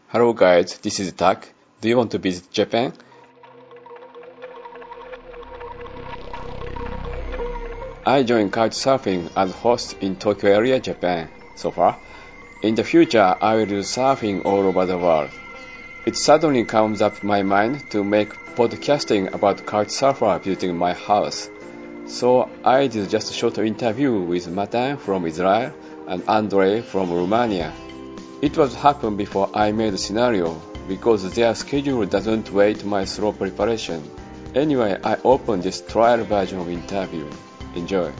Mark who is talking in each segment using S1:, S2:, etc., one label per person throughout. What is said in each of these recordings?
S1: Hello guys, this is Tak. Do you want to visit Japan? I joined Couchsurfing as host in Tokyo area, Japan, so far. In the future, I will do surfing all over the world. It suddenly comes up my mind to make podcasting about Couchsurfer visiting my house. So I did just a short interview with Matan from Israel and Andre from Romania. It was happened before I made the scenario because their schedule doesn't wait my slow preparation. Anyway, I opened this trial version of interview. Enjoy.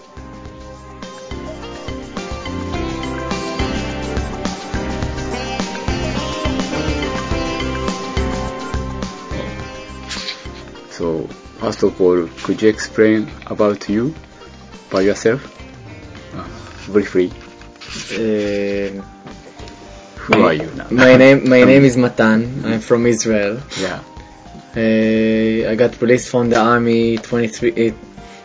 S1: So, first of all, could you explain about you, by yourself? Briefly. Who are you now?
S2: My name is Matan. I'm from Israel.
S1: Yeah.
S2: I got released from the army 23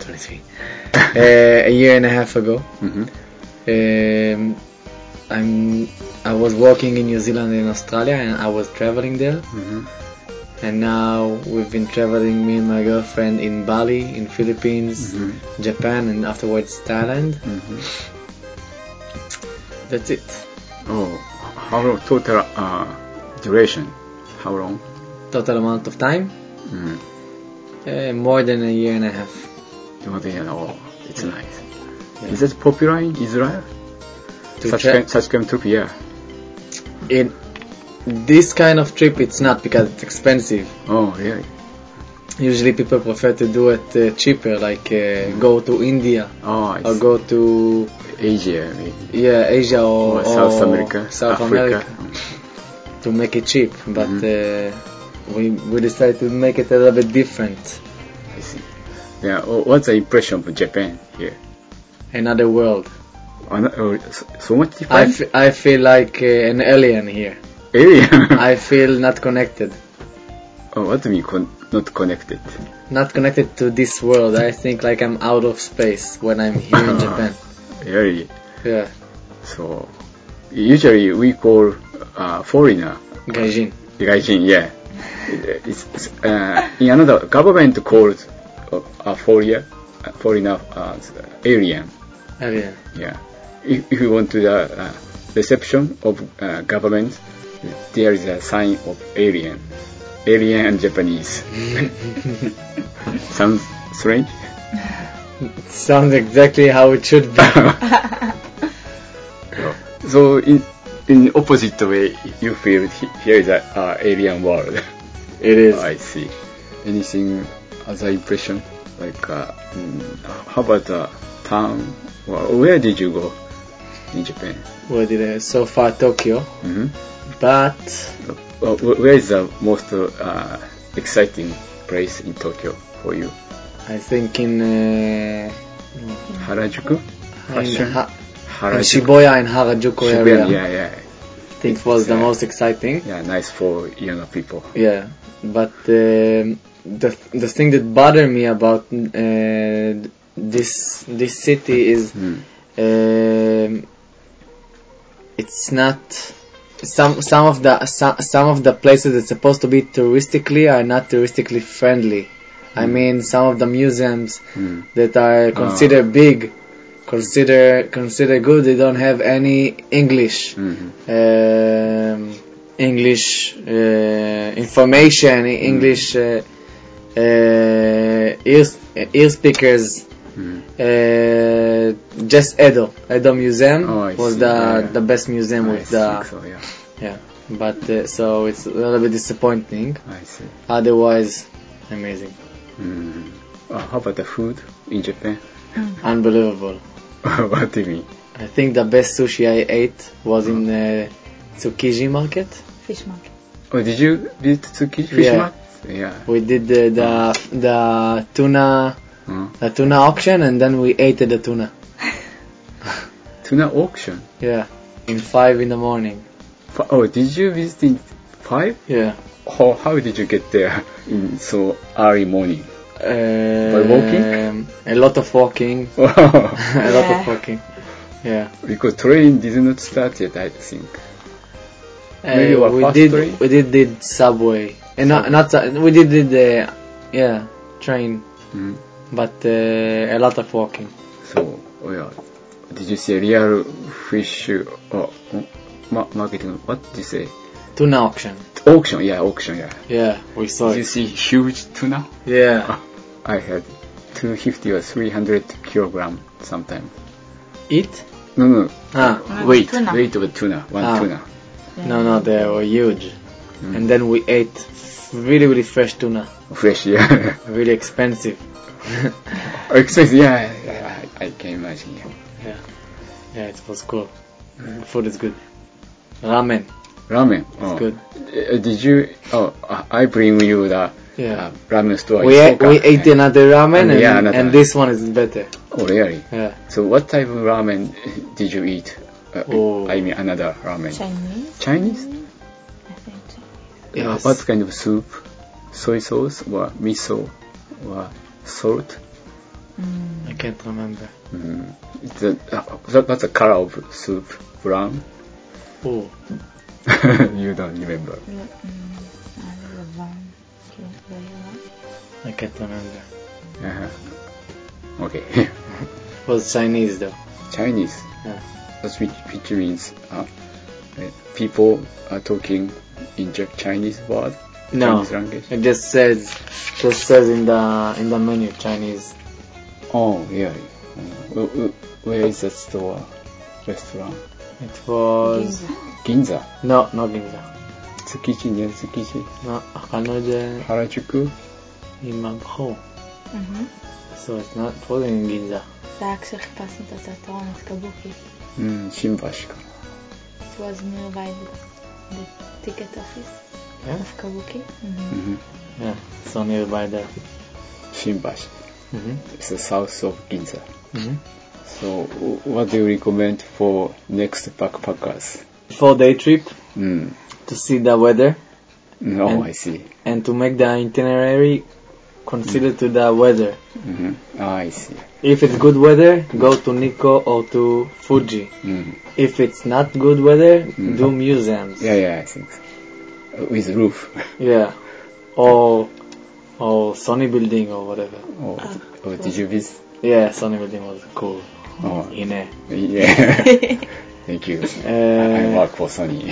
S2: a year and a half ago.
S1: Mm-hmm.
S2: I was working in New Zealand and Australia, and I was traveling there.
S1: Mm-hmm.
S2: And now we've been traveling, me and my girlfriend, in Bali, in Philippines,
S1: Mm-hmm.
S2: Japan, and afterwards Thailand.
S1: Mm-hmm.
S2: That's it.
S1: Oh, how long total duration? How long?
S2: Total amount of time? More than a year and a half.
S1: Oh, it's nice.
S2: Yeah.
S1: Is it popular in Israel? Such kind of trip, yeah.
S2: In this kind of trip, it's not, because it's expensive.
S1: Oh, really?
S2: Usually people prefer to do it cheaper, like go to India
S1: Oh,
S2: or go to
S1: Asia, maybe.
S2: Yeah, Asia or
S1: South America,
S2: South
S1: Africa.
S2: America, to make it cheap. But we decided to make it a little bit different.
S1: I see. Yeah. What's the impression of Japan here?
S2: Another world.
S1: So much different.
S2: I feel like an alien here.
S1: Alien.
S2: I feel not connected.
S1: Oh, what do you mean not connected?
S2: Not connected to this world. I think like I'm out of space when I'm here in Japan.
S1: Really?
S2: Yeah.
S1: So, usually we call foreigner
S2: Gaijin.
S1: Gaijin, yeah. It's in another government called foreigner alien.
S2: Alien.
S1: Yeah. If you want to the reception of government, there is a sign of alien. Alien and Japanese. Sounds strange?
S2: It sounds exactly how it should be.
S1: So in opposite way, you feel here is an alien world.
S2: It is.
S1: I see. Anything other impression? Like, how about the town? Where did you go in Japan?
S2: Where did I? So far Tokyo.
S1: Mm-hmm.
S2: But
S1: where is the most exciting place in Tokyo for you?
S2: I think in
S1: Harajuku? Fashion?
S2: in Shibuya and Harajuku area.
S1: Yeah.
S2: I think it was the most exciting.
S1: Yeah, nice for younger people.
S2: Yeah, but the thing that bothered me about this city is it's not some of the places that's supposed to be touristically are not touristically friendly. I mean, some of the museums that are considered big, consider good, they don't have any English English information, English ear speakers. Just Edo Museum was the best museum with the
S1: so,
S2: yeah. But so it's a little bit disappointing.
S1: I see.
S2: Otherwise, amazing.
S1: How about the food in Japan?
S2: Unbelievable.
S1: What do you mean?
S2: I think the best sushi I ate was in Tsukiji market.
S3: Fish market.
S1: Oh, did you visit Tsukiji fish market? Yeah.
S2: We did the tuna auction, and then we ate the tuna.
S1: Tuna auction?
S2: Yeah, in 5 in the morning.
S1: Oh, did you visit in 5?
S2: Yeah.
S1: How did you get there in so early morning? By walking?
S2: A lot of walking. A lot of walking. Yeah.
S1: Because train did not start yet, I think. Maybe what,
S2: we
S1: fast
S2: did
S1: train?
S2: we did subway and we did train, but a lot of walking.
S1: So, yeah. Did you see a real fish marketing? What did you say?
S2: Tuna auction.
S1: Auction, yeah.
S2: Yeah, we saw
S1: Did you
S2: it.
S1: see huge tuna?
S2: Yeah.
S1: I had 250 or 300 kilogram sometimes.
S2: Eat?
S1: No. Weight
S3: tuna.
S1: of a tuna, one tuna.
S2: No, they were huge. And then we ate really fresh tuna.
S1: Fresh, yeah.
S2: Really expensive.
S1: Expensive, yeah. I can imagine.
S2: Yeah, it was cool. Food is good. Ramen.
S1: Ramen.
S2: Good.
S1: Did you? I bring you the ramen store.
S2: We
S1: in Soka.
S2: ate another ramen
S1: another.
S2: this one is better.
S1: Oh, really?
S2: Yeah.
S1: So what type of ramen did you eat?
S2: Oh.
S1: I mean another ramen.
S3: Chinese?
S1: Chinese?
S3: I think so.
S2: Yes.
S1: What kind of soup? Soy sauce or miso or salt?
S2: I can't remember.
S1: What's the color of soup? Brown?
S2: Oh.
S1: You don't remember.
S2: I can't remember.
S1: Okay.
S2: It was Chinese though.
S1: Chinese.
S2: Yeah.
S1: That's which means people are talking in Chinese word.
S2: No,
S1: Chinese language.
S2: it just says in the menu Chinese.
S1: Oh, really? Where is the store? Restaurant?
S2: It was
S1: Ginza.
S2: no, not Ginza.
S1: Tsukichi near Tsukichi.
S2: No, Hanoje
S1: Harajuku.
S2: Imabho. So it wasn't in Ginza.
S3: זה היה כשחיפשנו את התיאטרון, את קבוקי.
S1: Shimbashi.
S3: It was nearby the ticket office of Kabuki.
S2: Yeah, so nearby there.
S1: Shimbashi. It's the south of Ginza. So, what do you recommend for next backpackers?
S2: 4-day trip to see the weather.
S1: I see.
S2: And to make the itinerary consider to the weather.
S1: I see.
S2: If it's good weather, go to Nikko or to Fuji. If it's not good weather, do museums.
S1: Yeah, I think so. With roof.
S2: Yeah. Or Sony Building or whatever.
S1: Or did you visit?
S2: Yeah, Sony Building was cool.
S1: Yeah. Thank you. I work for Sony.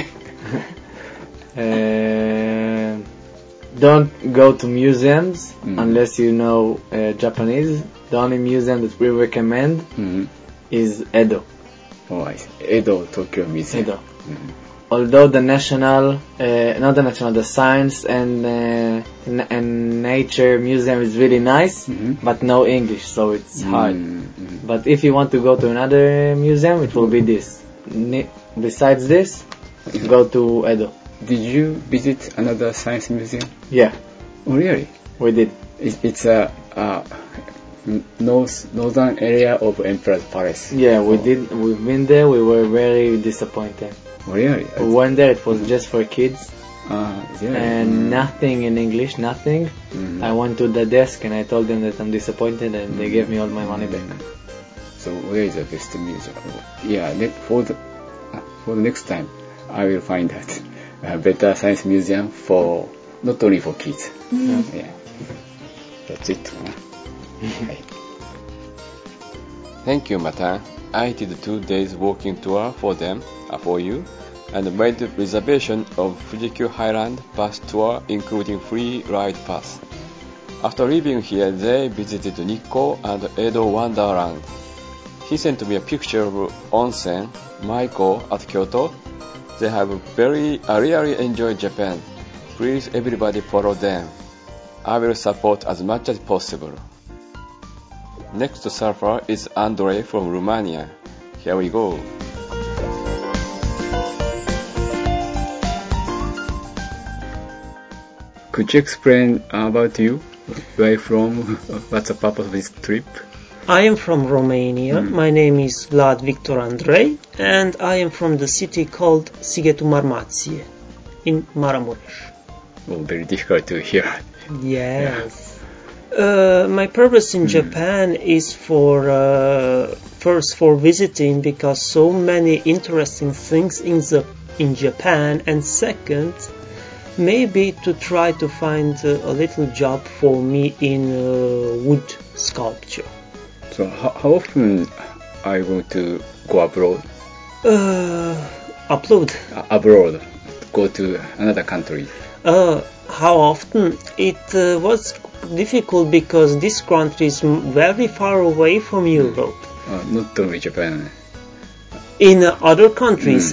S2: Don't go to museums unless you know Japanese. The only museum that we recommend is Edo.
S1: I see. Edo Tokyo Museum.
S2: Edo. Although the the science and nature museum is really nice, but no English, so it's hard. But if you want to go to another museum, it will be this. Besides this, go to Edo.
S1: Did you visit another science museum?
S2: Yeah.
S1: Oh, really?
S2: We did.
S1: It's a northern area of Emperor's Palace.
S2: Yeah, we did. We've been there. We were very disappointed.
S1: Oh, really?
S2: We went there. It was just for kids. And nothing in English, nothing. I went to the desk and I told them that I'm disappointed, and they gave me all my money back.
S1: So where is the best museum? Yeah, for the next time, I will find that better science museum for not only for kids. Yeah, that's it.
S4: Thank you, Matan. I did 2 days walking tour for you, and made reservation of Fuji-Q Highland bus tour, including free ride pass. After leaving here, they visited Nikko and Edo Wonderland. He sent me a picture of onsen, Maiko at Kyoto. They have really enjoyed Japan. Please everybody follow them. I will support as much as possible. Next surfer is Andrei from Romania. Here we go.
S1: Could you explain about you? Where are you from? What's the purpose of this trip?
S5: I am from Romania. My name is Vlad Victor Andrei, and I am from the city called Sighetul Marmație in Maramureș.
S1: Oh, very difficult to hear.
S5: Yes. My purpose in Japan is first for visiting, because so many interesting things in the in Japan, and second, maybe to try to find a little job for me in wood sculpture.
S4: So how often are you going to go abroad? Abroad, go to another country.
S5: How often? It was difficult because this country is very far away from Europe.
S4: Not only Japan.
S5: In other countries,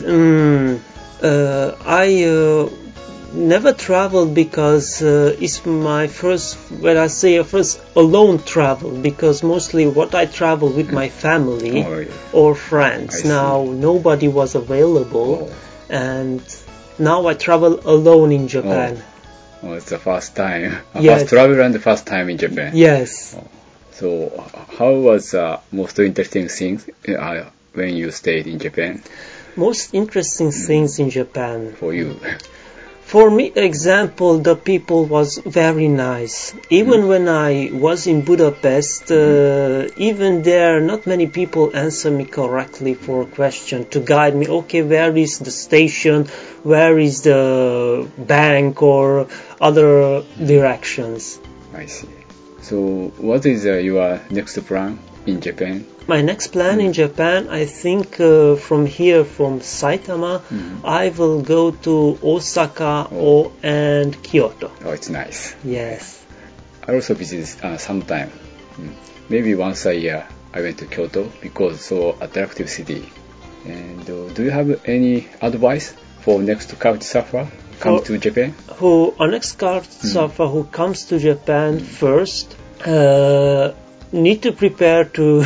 S5: I never traveled because it's my first, when I say a first alone travel, because mostly what I travel with my family or friends. Now nobody was available, and now I travel alone in Japan.
S4: Oh, it's the first time.
S5: Yes.
S4: First travel and the first time in Japan.
S5: Yes.
S4: So how was most interesting things when you stayed in Japan?
S5: Most interesting things in Japan.
S4: For you?
S5: For me, example, the people was very nice. Even when I was in Budapest, even there, not many people answer me correctly for a question to guide me. Okay, where is the station? Where is the bank or other directions?
S4: I see. So, what is your next plan in Japan?
S5: My next plan in Japan, I think from here, from Saitama, I will go to Osaka and Kyoto.
S4: Oh, it's nice.
S5: Yes.
S4: I also visit sometime. Maybe once a year I went to Kyoto because it's so attractive city. And do you have any advice for next couch surfer come to Japan?
S5: Next couch surfer who comes to Japan first need to prepare to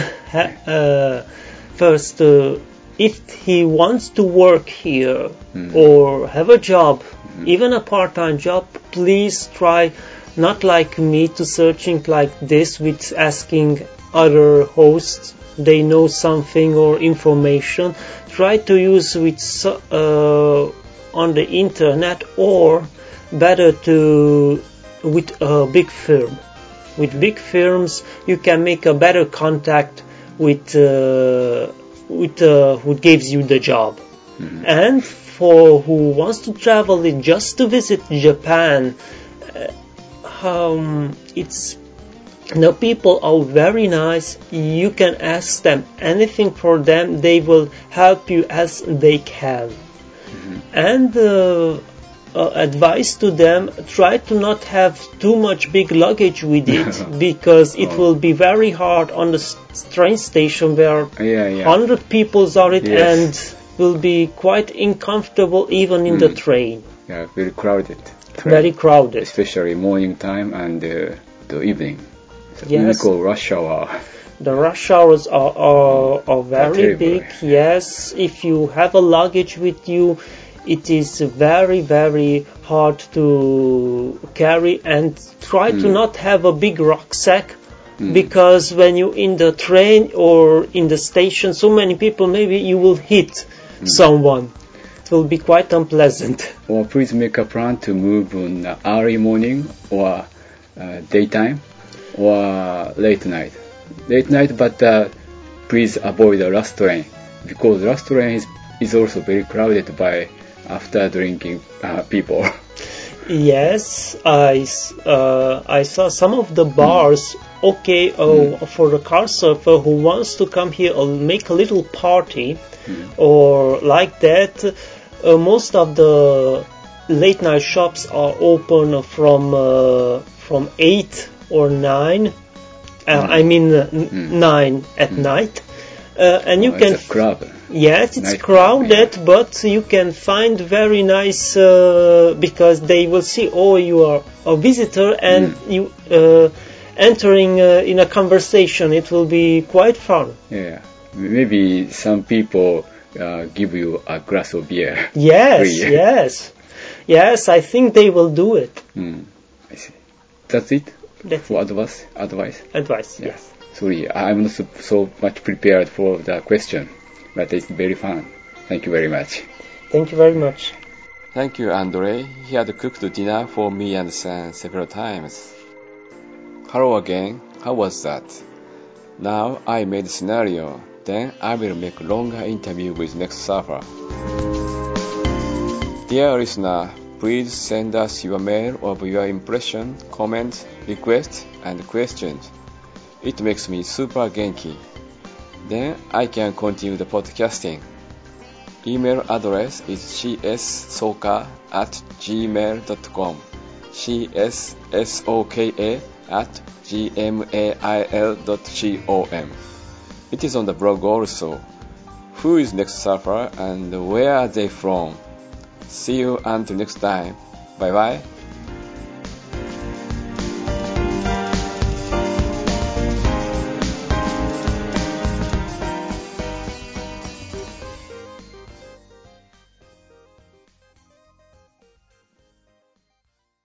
S5: first if he wants to work here or have a job, even a part-time job, please try not like me to searching like this with asking other hosts they know something or information. Try to use with on the internet, or better to with a big firm. With big firms, you can make a better contact with who gives you the job. And for who wants to travel just to visit Japan, the people are very nice. You can ask them anything for them. They will help you as they can. And advice to them, try to not have too much big luggage with it because it will be very hard on the train station where 100 people are and will be quite uncomfortable even in the train.
S4: Yeah, very crowded.
S5: Very crowded.
S4: Especially morning time and the evening. So
S5: yes.
S4: We call rush hour.
S5: The rush hours are very big. Yes, if you have a luggage with you, it is very, very hard to carry, and try to not have a big rucksack because when you're in the train or in the station, so many people, maybe you will hit someone. It will be quite unpleasant.
S4: Or please make a plan to move on early morning or daytime or late night. Late night, but please avoid the last train because the last train is also very crowded by after drinking people.
S5: Yes, I saw some of the bars. Okay, for the car surfer who wants to come here or make a little party or like that, most of the late night shops are open from 8 or 9. I mean 9 at night. And you can.
S4: It's a club.
S5: Yes, it's crowded, but you can find very nice because they will see, you are a visitor, and you entering in a conversation. It will be quite fun.
S4: Yeah, maybe some people give you a glass of beer.
S5: Yes. I think they will do it.
S4: I see. That's it. For advice.
S5: Yes.
S4: Sorry, I'm not so much prepared for the question, but it's very fun. Thank you very much.
S5: Thank you very much.
S1: Thank you, Andre. He had cooked dinner for me and Sam several times. Hello again. How was that? Now I made scenario. Then I will make longer interview with next surfer. Dear listener, please send us your mail of your impression, comments, requests, and questions. It makes me super genki. Then I can continue the podcasting. Email address is cssoka@gmail.com. cssoka@gmail.com. It is on the blog also. Who is Next Surfer and where are they from? See you until next time. Bye bye.